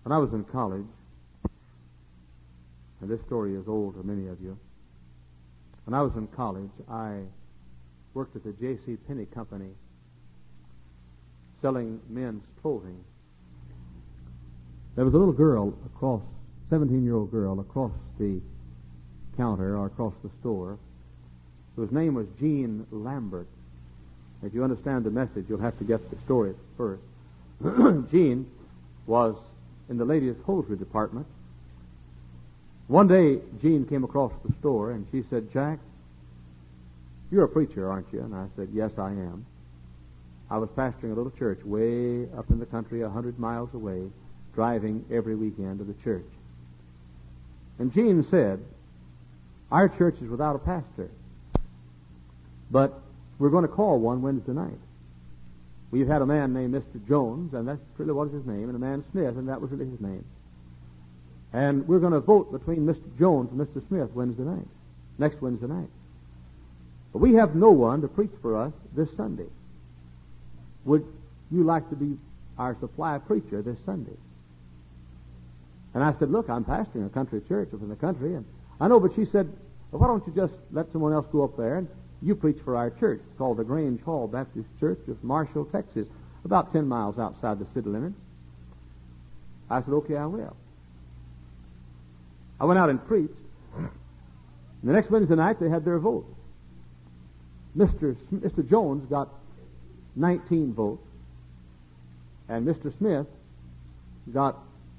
When I was in college, and this story is old to many of you, when I was in college, I worked at the J.C. Penney Company selling men's clothing. There was a little girl 17-year-old girl across the counter or across the store, whose name was Jean Lambert. If you understand the message, you'll have to get the story first. Jean was in the ladies' hosiery department. One day, Jean came across the store and she said, "Jack, you're a preacher, aren't you?" And I said, "Yes, I am. I was pastoring a little church way up in the country, 100 miles away, driving every weekend to the church." And Jean said, "Our church is without a pastor, but we're going to call one Wednesday night. We've had a man named Mr. Jones, and that's really what his name, and a man Smith, and that was really his name. And we're going to vote between Mr. Jones and Mr. Smith next Wednesday night. But we have no one to preach for us this Sunday. Would you like to be our supply preacher this Sunday?" And I said, "Look, I'm pastoring a country church up in the country, and I know," but she said, "Well, why don't you just let someone else go up there and you preach for our church?" It's called the Grange Hall Baptist Church of Marshall, Texas, about 10 miles outside the city limits. I said, "Okay, I will." I went out and preached. The next Wednesday night, they had their vote. Mr. Jones got 19 votes, and Mr. Smith got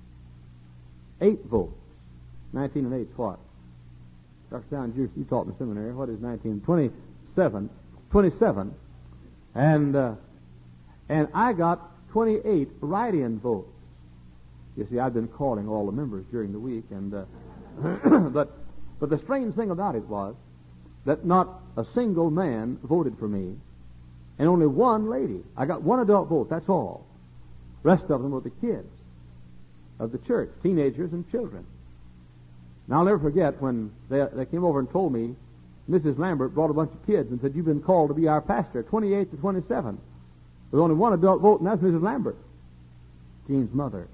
8 votes. 19 and 8 is what? Dr. Downs, you taught in the seminary. What is 19? 27. 27. And I got 28 write-in votes. You see, I've been calling all the members during the week, and but the strange thing about it was that not a single man voted for me, and only one lady. I got one adult vote, that's all. The rest of them were the kids of the church, teenagers and children. Now, I'll never forget when they came over and told me Mrs. Lambert brought a bunch of kids and said, "You've been called to be our pastor, 28 to 27. There's only one adult vote, and that's Mrs. Lambert, Jean's mother.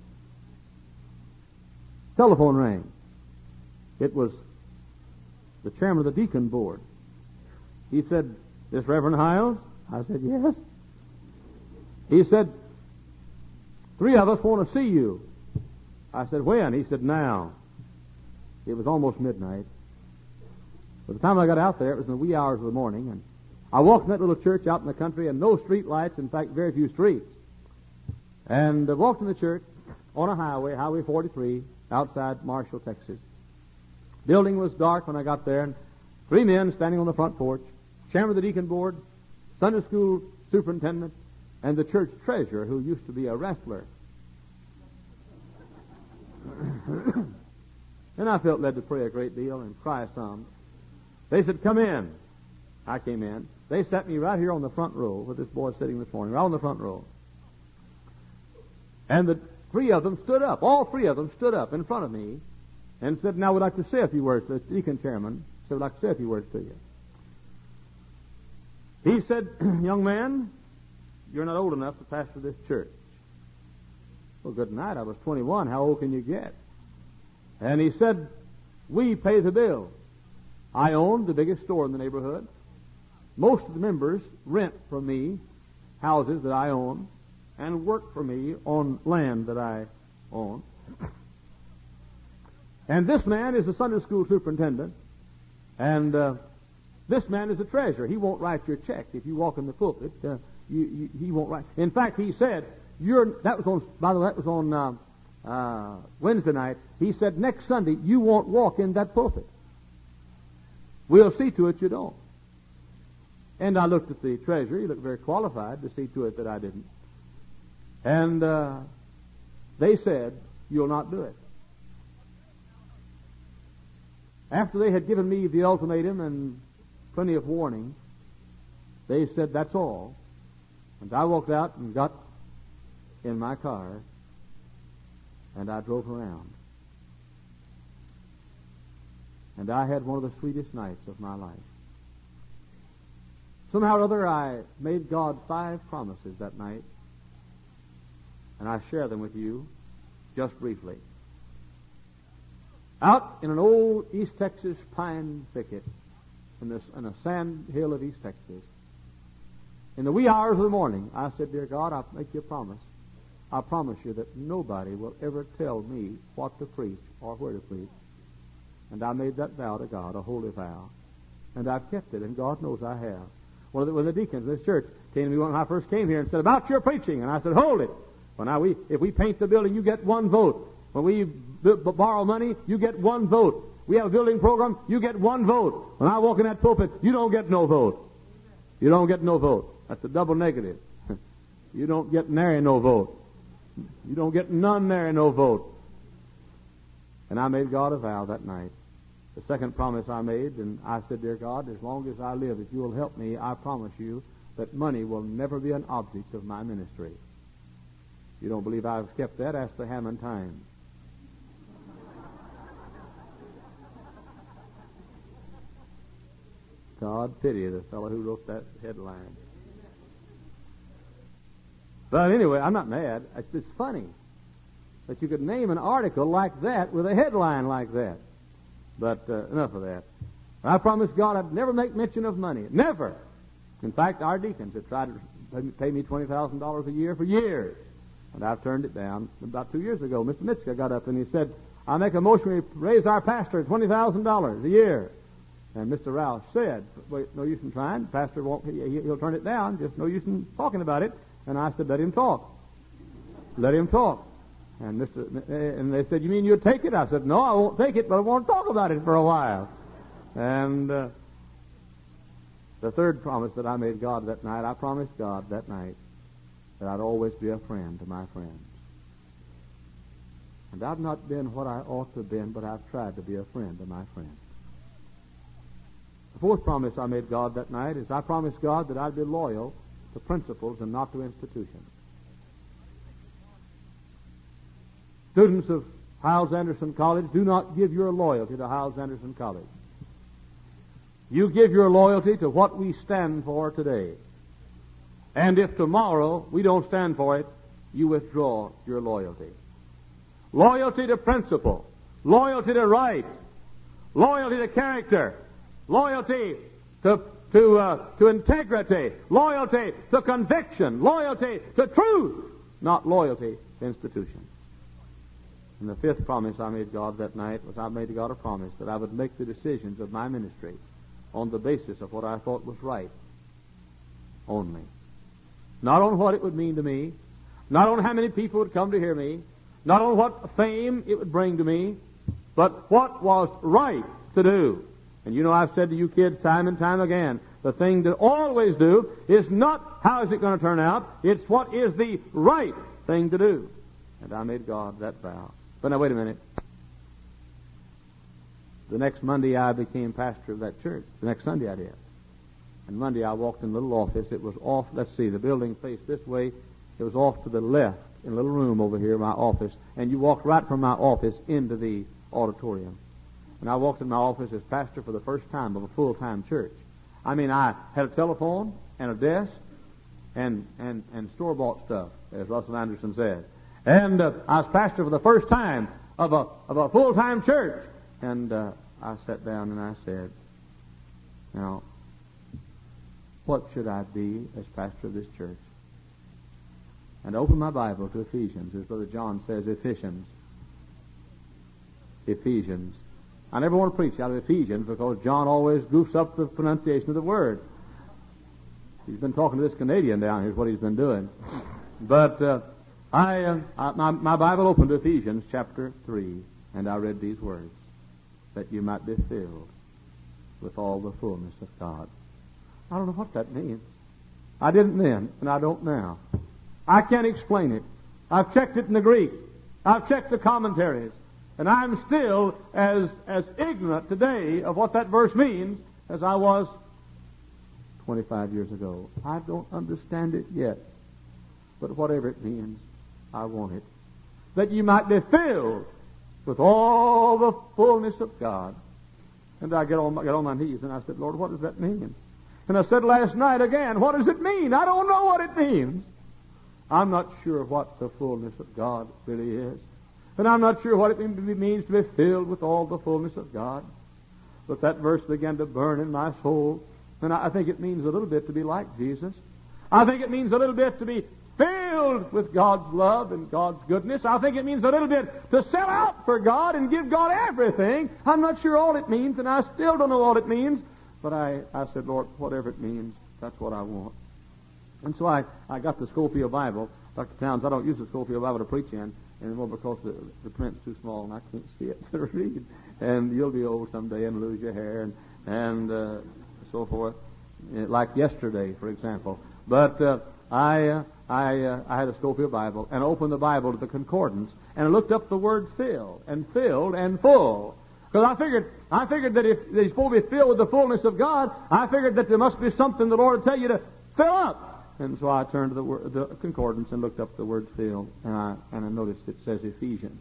Telephone rang. It was the chairman of the deacon board. He said, "This Reverend Hiles?" I said, "Yes." He said, "3 of us want to see you." I said, "When?" He said, "Now." It was almost midnight. By the time I got out there, it was in the wee hours of the morning, and I walked in that little church out in the country, and no street lights, in fact, very few streets. And I walked in the church on a highway, Highway 43, outside Marshall, Texas. Building was dark when I got there, and 3 men standing on the front porch, chairman of the deacon board, Sunday school superintendent, and the church treasurer, who used to be a wrestler. And I felt led to pray a great deal and cry some. They said, "Come in." I came in. They sat me right here on the front row, where this boy sitting this morning, right on the front row. And the 3 of them stood up. All 3 of them stood up in front of me and said, "Now we'd like to say a few words." The deacon chairman said, "We'd like to say a few words to you." He said, "Young man, you're not old enough to pastor this church." Well, good night. I was 21. How old can you get? And he said, "We pay the bill. I own the biggest store in the neighborhood. Most of the members rent from me houses that I own and work for me on land that I own. And this man is the Sunday school superintendent, and this man is the treasurer. He won't write your check if you walk in the pulpit. He won't write. In fact, he said, that was on Wednesday night. He said, next Sunday you won't walk in that pulpit. We'll see to it you don't." And I looked at the treasurer. He looked very qualified to see to it that I didn't. And they said, "You'll not do it." After they had given me the ultimatum and plenty of warning, they said, "That's all." And I walked out and got in my car, and I drove around. And I had one of the sweetest nights of my life. Somehow or other, I made God 5 promises that night, and I share them with you just briefly. Out in an old East Texas pine thicket, in a sand hill of East Texas, in the wee hours of the morning, I said, Dear God, I make you a promise. I promise you that nobody will ever tell me what to preach or where to preach. And I made that vow to God, a holy vow. And I've kept it, and God knows I have. One of the deacons in this church came to me when I first came here and said, about your preaching. And I said, hold it. Well, now, if we paint the building, you get one vote. When we borrow money, you get one vote. We have a building program, you get one vote. When I walk in that pulpit, you don't get no vote. You don't get no vote. That's a double negative. You don't get nary no vote. You don't get none nary no vote. And I made God a vow that night. The second promise I made, and I said, Dear God, as long as I live, if you will help me, I promise you that money will never be an object of my ministry. You don't believe I've kept that? Ask the Hammond Times. God pity the fellow who wrote that headline. But anyway, I'm not mad. It's just funny that you could name an article like that with a headline like that. But enough of that. I promised God I'd never make mention of money. Never. In fact, our deacons have tried to pay me $20,000 a year for years. And I've turned it down. About 2 years ago, Mr. Mitzka got up and he said, I make a motion we raise our pastor $20,000 a year. And Mr. Rouse said, wait, no use in trying. The pastor won't, he'll turn it down. Just no use in talking about it. And I said, let him talk. Let him talk. And they said, you mean you'll take it? I said, no, I won't take it, but I want to talk about it for a while. And the third promise that I made God that night, I promised God that night that I'd always be a friend to my friends. And I've not been what I ought to have been, but I've tried to be a friend to my friends. The fourth promise I made God that night is I promised God that I'd be loyal to principles and not to institutions. Students of Hyles-Anderson College, do not give your loyalty to Hyles-Anderson College. You give your loyalty to what we stand for today. And if tomorrow we don't stand for it, you withdraw your loyalty. Loyalty to principle, loyalty to right, loyalty to character, loyalty to integrity, loyalty to conviction, loyalty to truth, not loyalty to institutions. And the fifth promise I made God that night was I made God a promise that I would make the decisions of my ministry on the basis of what I thought was right only. Not on what it would mean to me, not on how many people would come to hear me, not on what fame it would bring to me, but what was right to do. And you know, I've said to you kids time and time again, the thing to always do is not how is it going to turn out, it's what is the right thing to do. And I made God that vow. But now, wait a minute. The next Monday I became pastor of that church. The next Sunday I did. And Monday I walked in a little office. It was off, let's see, the building faced this way. It was off to the left in a little room over here, my office. And you walked right from my office into the auditorium. And I walked in my office as pastor for the first time of a full-time church. I mean, I had a telephone and a desk and store-bought stuff, as Russell Anderson says. And I was pastor for the first time of a full-time church. And I sat down and I said, now, what should I be as pastor of this church? And I opened my Bible to Ephesians, as Brother John says, Ephesians. I never want to preach out of Ephesians because John always goofs up the pronunciation of the word. He's been talking to this Canadian down here is what he's been doing. But my Bible opened to Ephesians chapter 3, and I read these words, that you might be filled with all the fullness of God. I don't know what that means. I didn't then, and I don't now. I can't explain it. I've checked it in the Greek. I've checked the commentaries. And I'm still as ignorant today of what that verse means as I was 25 years ago. I don't understand it yet. But whatever it means, I want it. That you might be filled with all the fullness of God. And I get on my knees and I said, Lord, what does that mean? And I said last night again, what does it mean? I don't know what it means. I'm not sure what the fullness of God really is. And I'm not sure what it means to be filled with all the fullness of God. But that verse began to burn in my soul. And I think it means a little bit to be like Jesus. I think it means a little bit to be filled with God's love and God's goodness. I think it means a little bit to sell out for God and give God everything. I'm not sure all it means, and I still don't know all it means. But I said, Lord, whatever it means, that's what I want. And so I got the Schofield Bible. Dr. Towns, I don't use the Schofield Bible to preach in anymore because the print's too small and I can't see it to read. And you'll be old someday and lose your hair and so forth, like yesterday, for example. But I had a Schofield Bible and opened the Bible to the concordance and looked up the word filled and full. Because I figured that if they're supposed to be filled with the fullness of God, I figured that there must be something the Lord would tell you to fill up. And so I turned to the concordance and looked up the word filled, and I noticed it says Ephesians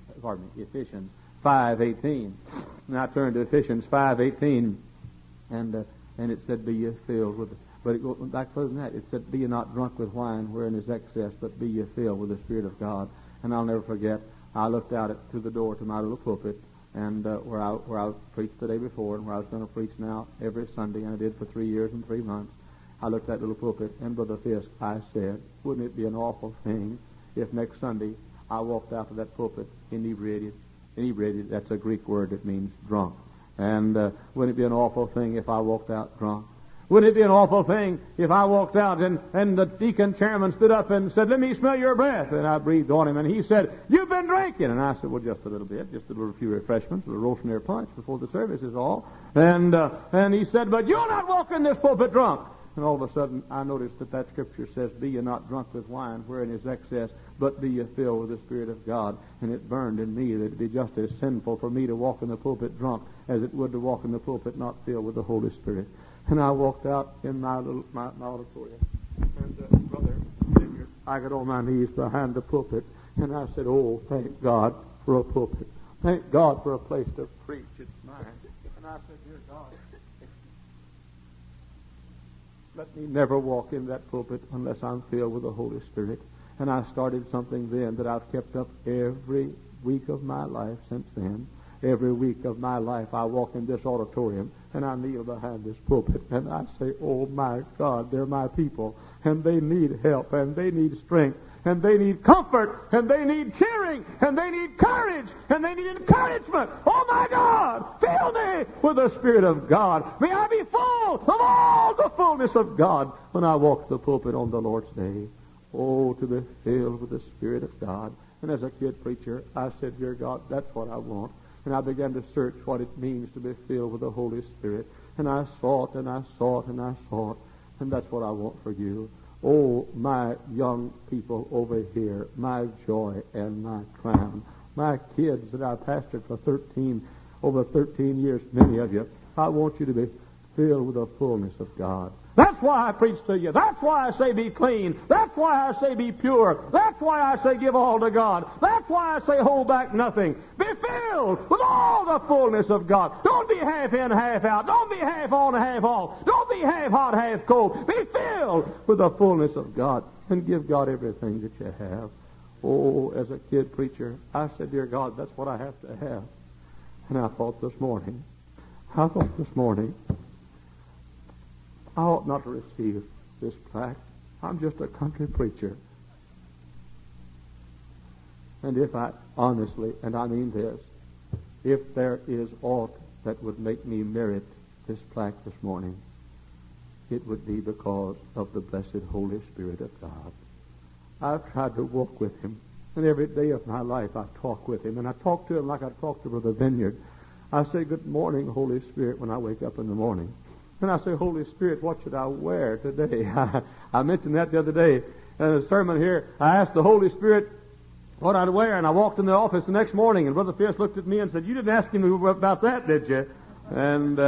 5:18. And I turned to Ephesians 5:18, and it said, "Be ye filled with." But it goes back further than that. It said, "Be ye not drunk with wine, wherein is excess, but be ye filled with the Spirit of God." And I'll never forget. I looked out to the door to my little pulpit, and where I preached the day before, and where I was going to preach now every Sunday, and I did for 3 years and 3 months. I looked at that little pulpit, and Brother Fisk, I said, wouldn't it be an awful thing if next Sunday I walked out of that pulpit inebriated? Inebriated, that's a Greek word that means drunk. And wouldn't it be an awful thing if I walked out drunk? Wouldn't it be an awful thing if I walked out and the deacon chairman stood up and said, "Let me smell your breath"? And I breathed on him, and he said, "You've been drinking." And I said, "Well, just a little bit, just a little few refreshments, a little roast-and-air punch before the service is all." And he said, "But you'll not walk in this pulpit drunk." And all of a sudden, I noticed that scripture says, "Be ye not drunk with wine, wherein is excess, but be ye filled with the Spirit of God." And it burned in me that it would be just as sinful for me to walk in the pulpit drunk as it would to walk in the pulpit not filled with the Holy Spirit. And I walked out in my auditorium, and Brother Vineyard, I got on my knees behind the pulpit, and I said, "Oh, thank God for a pulpit. Thank God for a place to preach. It's mine." And I said, "Dear God, let me never walk in that pulpit unless I'm filled with the Holy Spirit." And I started something then that I've kept up every week of my life since then. Every week of my life I walk in this auditorium and I kneel behind this pulpit and I say, "Oh my God, they're my people and they need help and they need strength and they need comfort and they need cheering and they need courage and they need encouragement. Oh my God, fill me with the Spirit of God. May I be full of all the fullness of God when I walk the pulpit on the Lord's day." Oh, to be filled with the Spirit of God. And as a kid preacher, I said, "Dear God, that's what I want." And I began to search what it means to be filled with the Holy Spirit. And I sought and I sought and I sought. And that's what I want for you. Oh, my young people over here, my joy and my crown. My kids that I pastored for over 13 years, many of you, I want you to be filled with the fullness of God. That's why I preach to you. That's why I say be clean. That's why I say be pure. That's why I say give all to God. That's why I say hold back nothing. Be filled with all the fullness of God. Don't be half in, half out. Don't be half on, half off. Don't be half hot, half cold. Be filled with the fullness of God and give God everything that you have. Oh, as a kid preacher, I said, "Dear God, that's what I have to have." And I thought this morning, I ought not to receive this plaque. I'm just a country preacher. And if I honestly, and I mean this, if there is aught that would make me merit this plaque this morning, it would be because of the blessed Holy Spirit of God. I've tried to walk with Him, and every day of my life I talk with Him, and I talk to Him like I talk to Brother Vineyard. I say, "Good morning, Holy Spirit," when I wake up in the morning. And I say, "Holy Spirit, what should I wear today?" I mentioned that the other day in a sermon here. I asked the Holy Spirit what I'd wear, and I walked in the office the next morning, and Brother Fisk looked at me and said, "You didn't ask him about that, did you?" And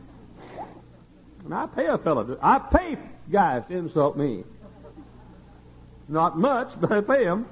I pay a fellow. I pay guys to insult me. Not much, but I pay them.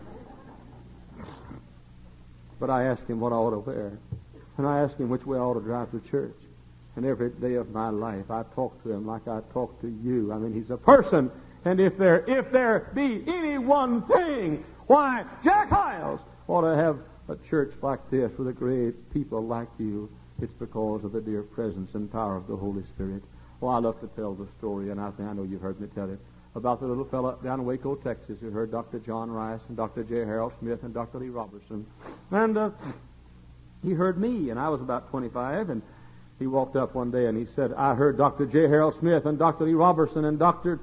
But I asked him what I ought to wear. And I asked him which way I ought to drive to church. And every day of my life, I talk to him like I talk to you. I mean, he's a person. And if there be any one thing, why, Jack Hyles ought to have a church like this with a great people like you, it's because of the dear presence and power of the Holy Spirit. Well, I love to tell the story, and I know you've heard me tell it, about the little fellow down in Waco, Texas, who heard Dr. John Rice and Dr. J. Harold Smith and Dr. Lee Robertson. And he heard me, and I was about 25, and he walked up one day and he said, I heard Dr. J. Harold Smith and Dr. Lee Robertson and Dr.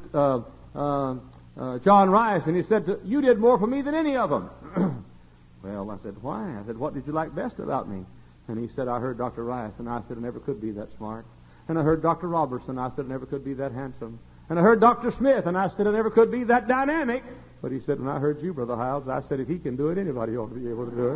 John Rice, and he said, you did more for me than any of them. Well, I said, why? I said, what did you like best about me? And he said, I heard Dr. Rice, and I said, I never could be that smart. And I heard Dr. Robertson, I said, I never could be that handsome. And I heard Dr. Smith, and I said, I never could be that dynamic. But he said, when I heard you, Brother Hiles, I said, if he can do it, anybody ought to be able to do it.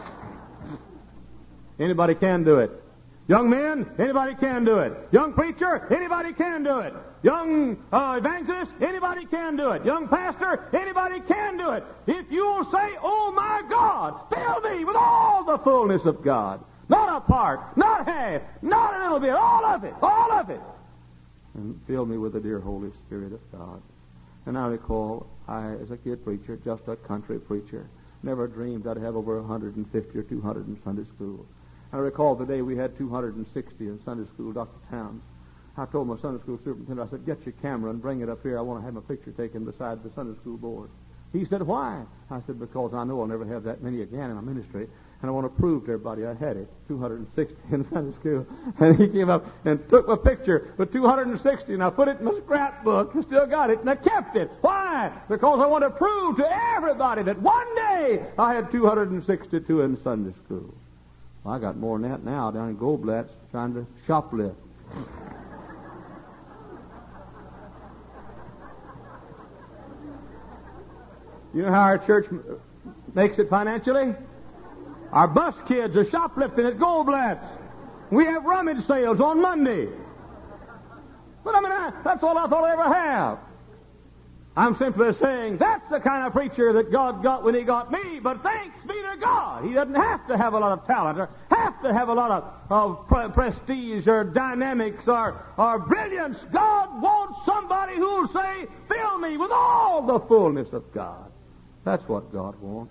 Anybody can do it. Young men, anybody can do it. Young preacher, anybody can do it. Young evangelist, anybody can do it. Young pastor, anybody can do it. If you'll say, oh my God, fill me with all the fullness of God. Not a part, not half, not a little bit, all of it, all of it. And fill me with the dear Holy Spirit of God. And I recall, I, as a kid preacher, just a country preacher, never dreamed I'd have over 150 or 200 in Sunday school. I recall the day we had 260 in Sunday school, Dr. Towns. I told my Sunday school superintendent, I said, get your camera and bring it up here. I want to have my picture taken beside the Sunday school board. He said, why? I said, because I know I'll never have that many again in my ministry, and I want to prove to everybody I had it, 260 in Sunday school. And he came up and took my picture with 260, and I put it in my scrapbook. I still got it, and I kept it. Why? Because I want to prove to everybody that one day I had 262 in Sunday school. Well, I got more than that now down in Goldblatt's trying to shoplift. You know how our church makes it financially? Our bus kids are shoplifting at Goldblatt's. We have rummage sales on Monday. But I mean, that's all I thought I'd ever have. I'm simply saying that's the kind of preacher that God got when He got me, but thanks be to God. He doesn't have to have a lot of talent or have to have a lot of prestige or dynamics or brilliance. God wants somebody who'll say, fill me with all the fullness of God. That's what God wants.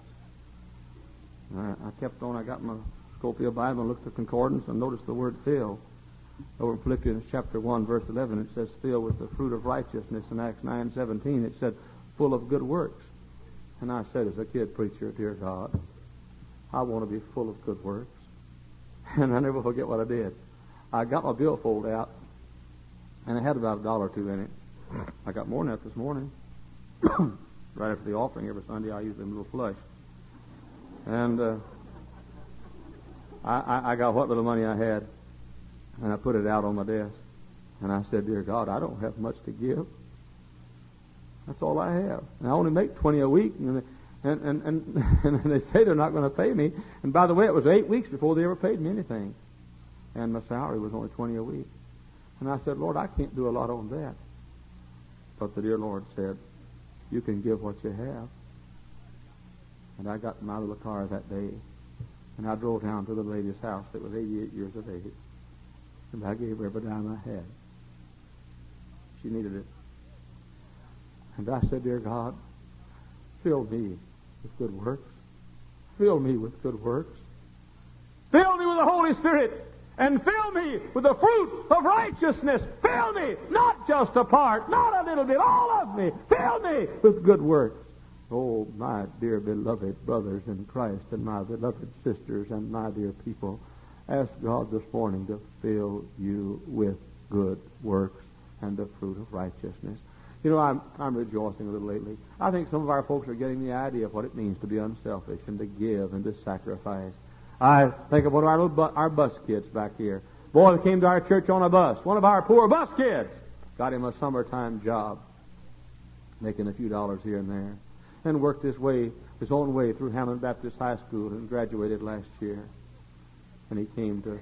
I kept on. I got my Scofield Bible and looked at the concordance and noticed the word fill. Over in Philippians chapter 1, verse 11, it says, fill with the fruit of righteousness. In Acts 9:17, it said, full of good works. And I said, as a kid preacher, dear God, I want to be full of good works. And I never forget what I did. I got my billfold out, and it had about $1 or $2 in it. I got more than that this morning. Right after the offering every Sunday, I use them little flush. And I got what little money I had, and I put it out on my desk. And I said, dear God, I don't have much to give. That's all I have. And I only make 20 a week. And they say they're not going to pay me. And by the way, it was 8 weeks before they ever paid me anything. And my salary was only 20 a week. And I said, Lord, I can't do a lot on that. But the dear Lord said, you can give what you have. And I got in my little car that day, and I drove down to the lady's house that was 88 years of age. And I gave her every dime I had. She needed it. And I said, dear God, fill me with good works. Fill me with good works. Fill me with the Holy Spirit. And fill me with the fruit of righteousness. Fill me, not just a part, not a little bit, all of me. Fill me with good works. Oh, my dear beloved brothers in Christ and my beloved sisters and my dear people, ask God this morning to fill you with good works and the fruit of righteousness. You know, I'm rejoicing a little lately. I think some of our folks are getting the idea of what it means to be unselfish and to give and to sacrifice. I think of one of our bus kids back here. Boy that came to our church on a bus. One of our poor bus kids. Got him a summertime job, making a few dollars here and there, and worked his own way through Hammond Baptist High School and graduated last year. And he came to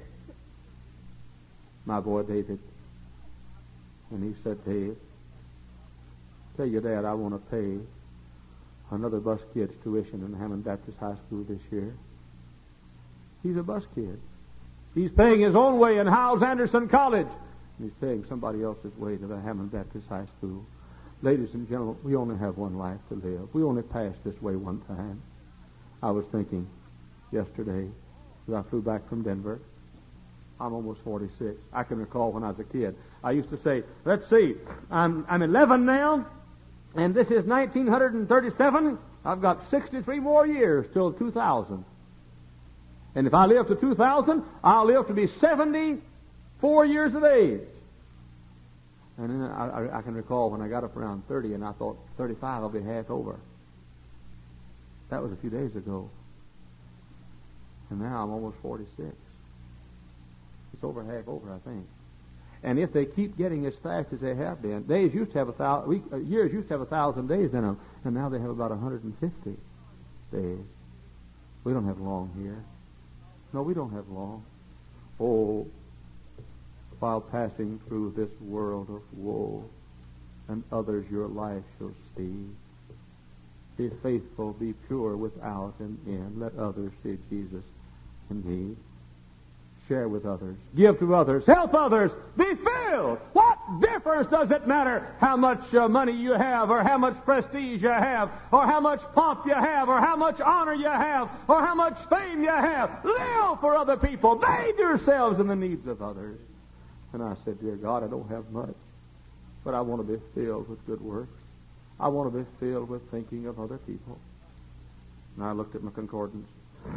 my boy David, and he said, Dave, tell your dad I want to pay another bus kid's tuition in Hammond Baptist High School this year. He's a bus kid. He's paying his own way in Howells Anderson College. And he's paying somebody else's way to the Hammond Baptist High School. Ladies and gentlemen, we only have one life to live. We only pass this way one time. I was thinking, yesterday as I flew back from Denver. I'm almost 46. I can recall when I was a kid. I used to say, let's see, I'm 11 now, and this is 1937. I've got 63 more years till 2000. And if I live to 2000, I'll live to be 74 years of age. And then I can recall when I got up around 30 and I thought 35 I'll be half over. That was a few days ago. And now I'm almost 46. It's over half over, I think. And if they keep getting as fast as they have been, years used to have 1,000 days in them, and now they have about 150 days. We don't have long here. No, we don't have long. Oh, while passing through this world of woe, and others your life shall see. Be faithful, be pure without and in. Let others see Jesus in me. Share with others. Give to others. Help others. Be filled. What difference does it matter how much money you have, or how much prestige you have, or how much pomp you have, or how much honor you have, or how much fame you have? Live for other people. Bathe yourselves in the needs of others. And I said, dear God, I don't have much, but I want to be filled with good works. I want to be filled with thinking of other people. And I looked at my concordance,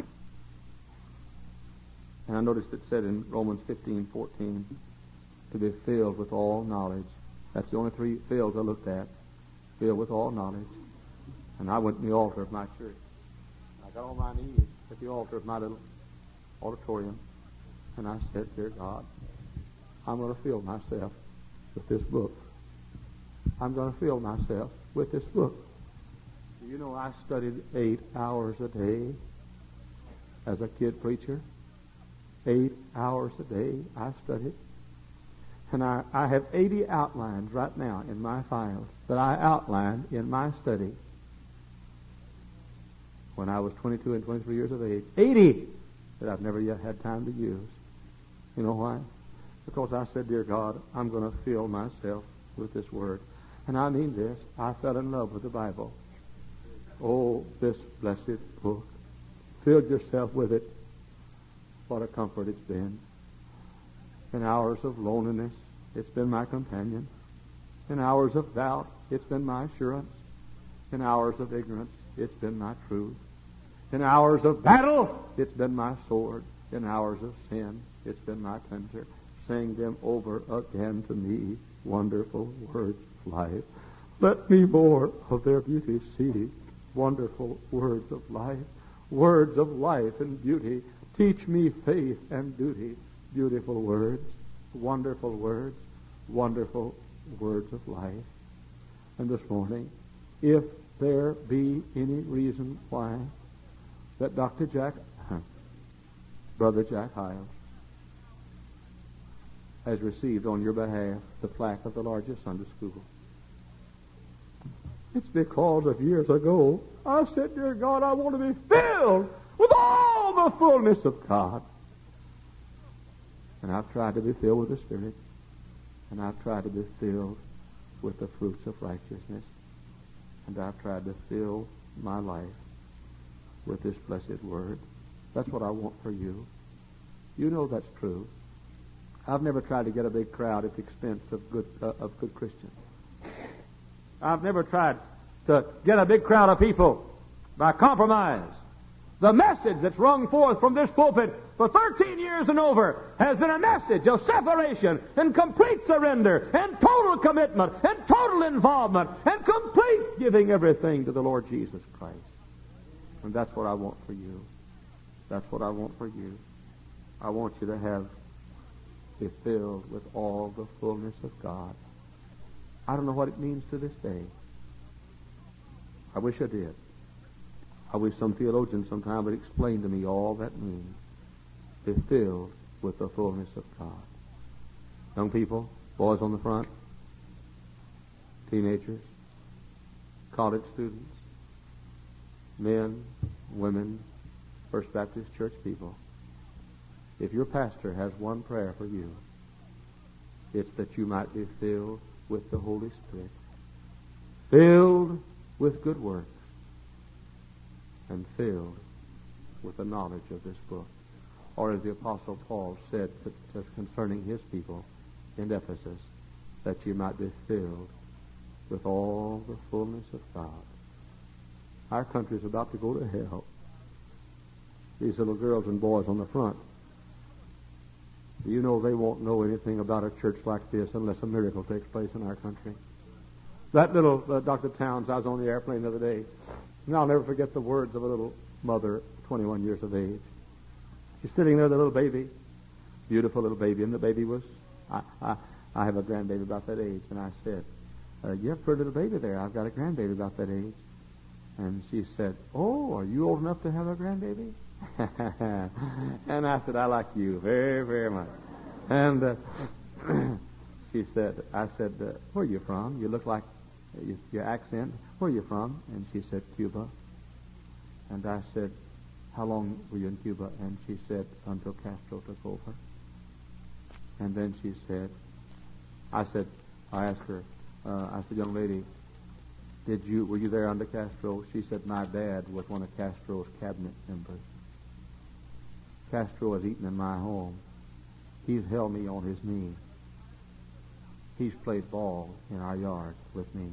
and I noticed it said in Romans 15:14, to be filled with all knowledge. That's the only three fills I looked at. Filled with all knowledge. And I went to the altar of my church. I got on my knees at the altar of my little auditorium, and I said, dear God, I'm going to fill myself with this book. I'm going to fill myself with this book. Do you know I studied 8 hours a day as a kid preacher? 8 hours a day I studied. And I have 80 outlines right now in my files that I outlined in my study when I was 22 and 23 years of age. 80 that I've never yet had time to use. You know why? Because I said, dear God, I'm going to fill myself with this word. And I mean this. I fell in love with the Bible. Oh, this blessed book. Filled yourself with it. What a comfort it's been. In hours of loneliness, it's been my companion. In hours of doubt, it's been my assurance. In hours of ignorance, it's been my truth. In hours of battle, it's been my sword. In hours of sin, it's been my cleanser. Sing them over again to me, wonderful words of life. Let me more of their beauty see, wonderful words of life, words of life and beauty. Teach me faith and duty, beautiful words, wonderful words of life. And this morning, if there be any reason why that Brother Jack Hiles has received on your behalf the plaque of the largest Sunday school, it's because of years ago I said, dear God, I want to be filled with all the fullness of God. And I've tried to be filled with the Spirit. And I've tried to be filled with the fruits of righteousness. And I've tried to fill my life with this blessed word. That's what I want for you. You know that's true. I've never tried to get a big crowd at the expense of good Christians. I've never tried to get a big crowd of people by compromise. The message that's rung forth from this pulpit for 13 years and over has been a message of separation and complete surrender and total commitment and total involvement and complete giving everything to the Lord Jesus Christ. And that's what I want for you. That's what I want for you. I want you to be filled with all the fullness of God. I don't know what it means to this day. I wish I did. I wish some theologian sometime would explain to me all that means. Be filled with the fullness of God. Young people, boys on the front, teenagers, college students, men, women, First Baptist Church people. If your pastor has one prayer for you, it's that you might be filled with the Holy Spirit, filled with good works, and filled with the knowledge of this book. Or as the Apostle Paul said concerning his people in Ephesus, that you might be filled with all the fullness of God. Our country is about to go to hell. These little girls and boys on the front, you know they won't know anything about a church like this unless a miracle takes place in our country. That little Dr. Towns, I was on the airplane the other day, and I'll never forget the words of a little mother, 21 years of age. She's sitting there, the little baby, beautiful little baby, and the baby was, I have a grandbaby about that age, and I said, you have a little baby there. I've got a grandbaby about that age. And she said, oh, are you old enough to have a grandbaby? And I said, I like you very, very much. And she said, I said, where are you from? You look like your accent. Where are you from? And she said, Cuba. And I said, how long were you in Cuba? And she said, until Castro took over. And then she said, I asked her, I said, young lady, were you there under Castro? She said, my dad was one of Castro's cabinet members. Castro has eaten in my home. He's held me on his knee. He's played ball in our yard with me.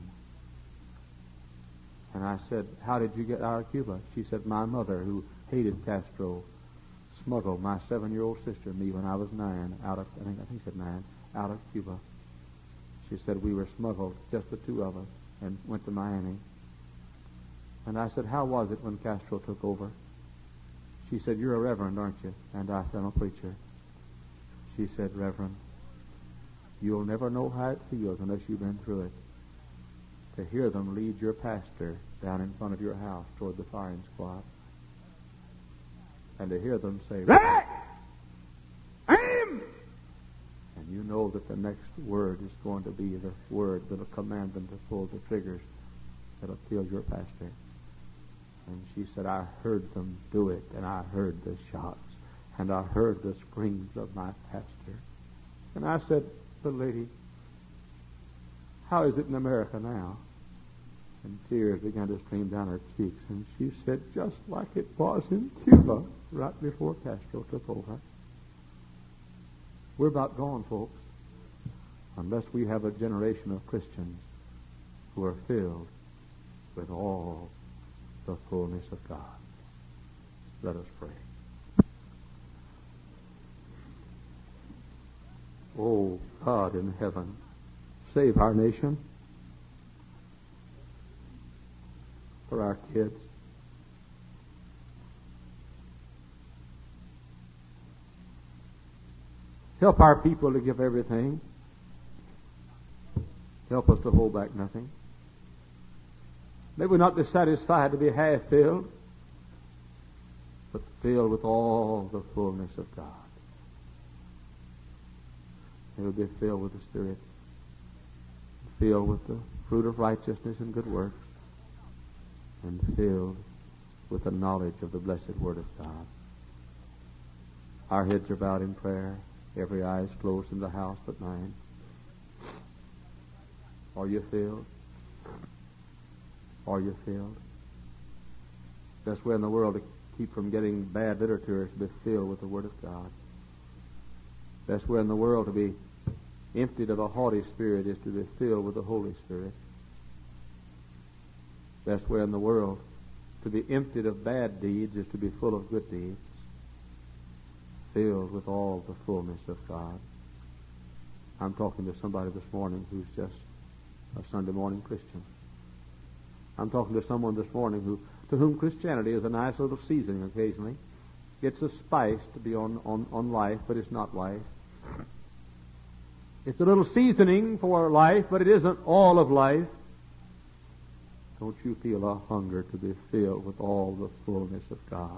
And I said, how did you get out of Cuba? She said, my mother, who hated Castro, smuggled my 7-year-old sister and me when I was 9 out of, I think she said 9, out of Cuba. She said, we were smuggled, just the two of us, and went to Miami. And I said, how was it when Castro took over? She said, you're a reverend, aren't you? And I said, I'm a preacher. She said, Reverend, you'll never know how it feels unless you've been through it, to hear them lead your pastor down in front of your house toward the firing squad, and to hear them say, right! Aim! And you know that the next word is going to be the word that will command them to pull the triggers that will kill your pastor. And she said, I heard them do it, and I heard the shots, and I heard the screams of my pastor. And I said, the lady, how is it in America now? And tears began to stream down her cheeks, and she said, just like it was in Cuba right before Castro took over. We're about gone, folks, unless we have a generation of Christians who are filled with all the fullness of God. Let us pray. Oh, God in heaven, save our nation for our kids. Help our people to give everything. Help us to hold back nothing. May we not be satisfied to be half filled, but filled with all the fullness of God. May we be filled with the Spirit, filled with the fruit of righteousness and good works, and filled with the knowledge of the blessed Word of God. Our heads are bowed in prayer. Every eye is closed in the house but mine. Are you filled? Are you filled? Best way in the world to keep from getting bad literature is to be filled with the Word of God. Best way in the world to be emptied of a haughty spirit is to be filled with the Holy Spirit. Best way in the world to be emptied of bad deeds is to be full of good deeds, filled with all the fullness of God. I'm talking to somebody this morning who's just a Sunday morning Christian. I'm talking to someone this morning to whom Christianity is a nice little seasoning occasionally. It's a spice to be on life, but it's not life. It's a little seasoning for life, but it isn't all of life. Don't you feel a hunger to be filled with all the fullness of God?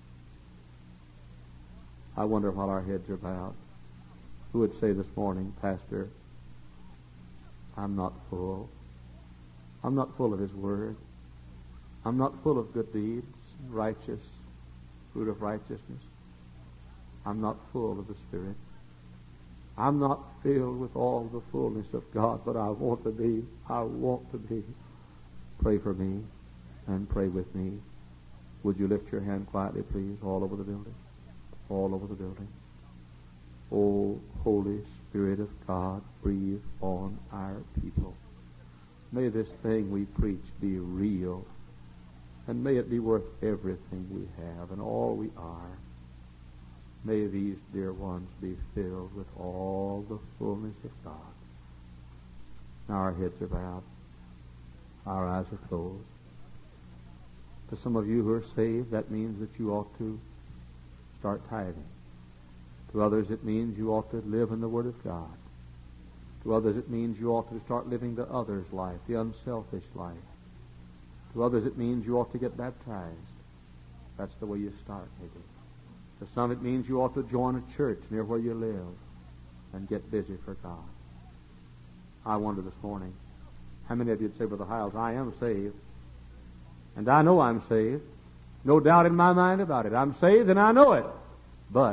I wonder, while our heads are bowed, who would say this morning, Pastor, I'm not full. I'm not full of His Word. I'm not full of good deeds, righteous, fruit of righteousness. I'm not full of the Spirit. I'm not filled with all the fullness of God, but I want to be. I want to be. Pray for me and pray with me. Would you lift your hand quietly, please, all over the building? All over the building. Oh, Holy Spirit of God, breathe on our people. May this thing we preach be real, and may it be worth everything we have and all we are. May these dear ones be filled with all the fullness of God. Now our heads are bowed. Our eyes are closed. To some of you who are saved, that means that you ought to start tithing. To others, it means you ought to live in the Word of God. To others, it means you ought to start living the other's life, the unselfish life. To others, it means you ought to get baptized. That's the way you start, maybe. To some, it means you ought to join a church near where you live and get busy for God. I wonder this morning, how many of you would say, Brother Hiles, I am saved, and I know I'm saved. No doubt in my mind about it. I'm saved and I know it. But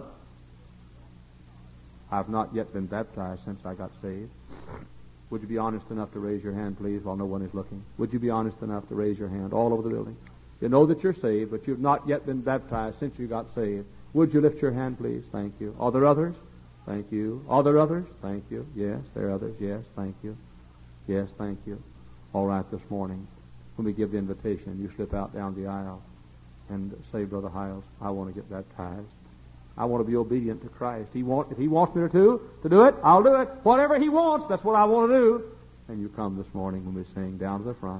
I've not yet been baptized since I got saved. Would you be honest enough to raise your hand, please, while no one is looking? Would you be honest enough to raise your hand all over the building? You know that you're saved, but you've not yet been baptized since you got saved. Would you lift your hand, please? Thank you. Are there others? Thank you. Are there others? Thank you. Yes, there are others. Yes, thank you. Yes, thank you. All right, this morning, when we give the invitation, you slip out down the aisle and say, Brother Hiles, I want to get baptized. I want to be obedient to Christ. If He wants me to do it, I'll do it. Whatever He wants, that's what I want to do. And you come this morning when we sing down to the front.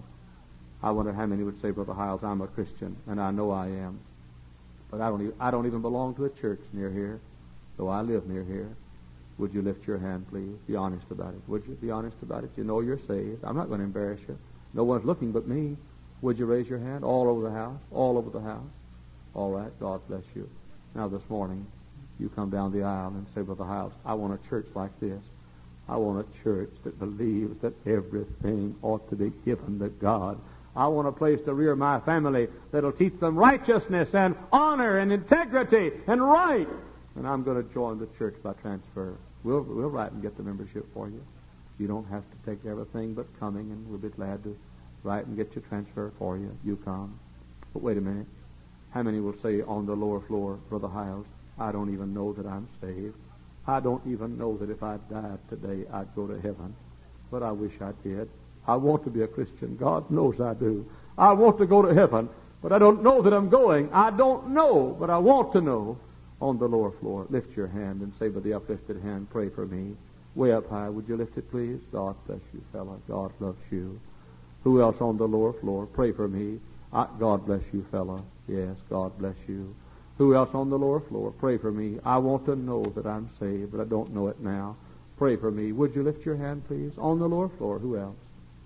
I wonder how many would say, Brother Hiles, I'm a Christian, and I know I am. But I don't even belong to a church near here, though I live near here. Would you lift your hand, please? Be honest about it. Would you be honest about it? You know you're saved. I'm not going to embarrass you. No one's looking but me. Would you raise your hand all over the house? All over the house. All right. God bless you. Now this morning, you come down the aisle and say, Brother Hiles, I want a church like this. I want a church that believes that everything ought to be given to God. I want a place to rear my family that'll teach them righteousness and honor and integrity and right. And I'm going to join the church by transfer. We'll write and get the membership for you. You don't have to take everything but coming, and we'll be glad to write and get your transfer for you. You come. But wait a minute. How many will say on the lower floor, Brother Hiles, I don't even know that I'm saved. I don't even know that if I died today, I'd go to heaven. But I wish I did. I want to be a Christian. God knows I do. I want to go to heaven, but I don't know that I'm going. I don't know, but I want to know. On the lower floor, lift your hand and say with the uplifted hand, pray for me. Way up high, would you lift it, please? God bless you, fella. God loves you. Who else on the lower floor? Pray for me. God bless you, fella. Yes, God bless you. Who else on the lower floor? Pray for me. I want to know that I'm saved, but I don't know it now. Pray for me. Would you lift your hand, please? On the lower floor, who else?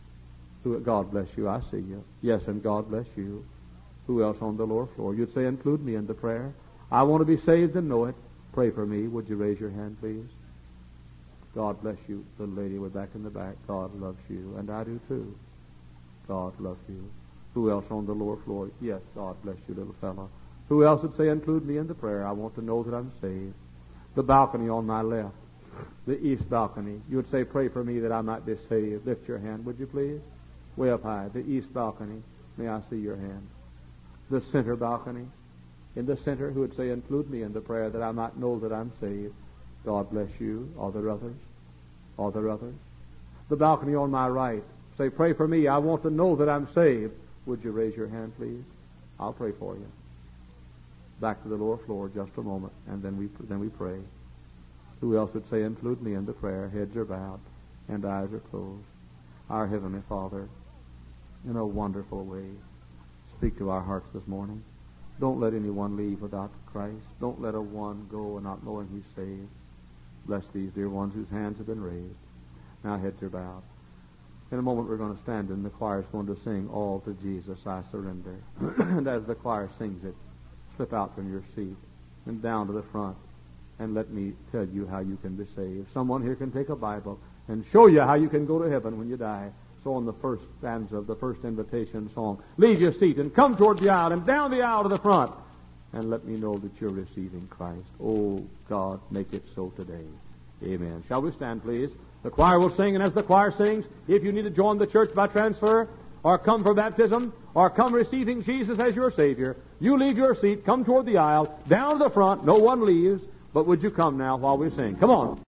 God bless you. I see you. Yes, and God bless you. Who else on the lower floor? You'd say, include me in the prayer. I want to be saved and know it. Pray for me. Would you raise your hand, please? God bless you, little lady. We're back in the back. God loves you, and I do too. God loves you. Who else on the lower floor? Yes, God bless you, little fellow. Who else would say, include me in the prayer? I want to know that I'm saved. The balcony on my left, the east balcony. You would say, pray for me that I might be saved. Lift your hand, would you please? Way up high, the east balcony. May I see your hand? The center balcony. In the center, who would say, include me in the prayer that I might know that I'm saved. God bless you. Are there others? Are there others? The balcony on my right. Say, pray for me. I want to know that I'm saved. Would you raise your hand, please? I'll pray for you. Back to the lower floor just a moment, and then we pray. Who else would say, include me in the prayer? Heads are bowed and eyes are closed. Our Heavenly Father, in a wonderful way, speak to our hearts this morning. Don't let anyone leave without Christ. Don't let a one go and not knowing he's saved. Bless these dear ones whose hands have been raised. Now heads are bowed. In a moment we're going to stand and the choir is going to sing, All to Jesus I Surrender. And as the choir sings it, slip out from your seat and down to the front and let me tell you how you can be saved. Someone here can take a Bible and show you how you can go to heaven when you die. So on the first stanza of the first invitation song, leave your seat and come toward the aisle and down the aisle to the front and let me know that you're receiving Christ. Oh, God, make it so today. Amen. Shall we stand, please? The choir will sing, and as the choir sings, if you need to join the church by transfer, or come for baptism, or come receiving Jesus as your Savior, you leave your seat, come toward the aisle, down to the front. No one leaves, but would you come now while we sing? Come on.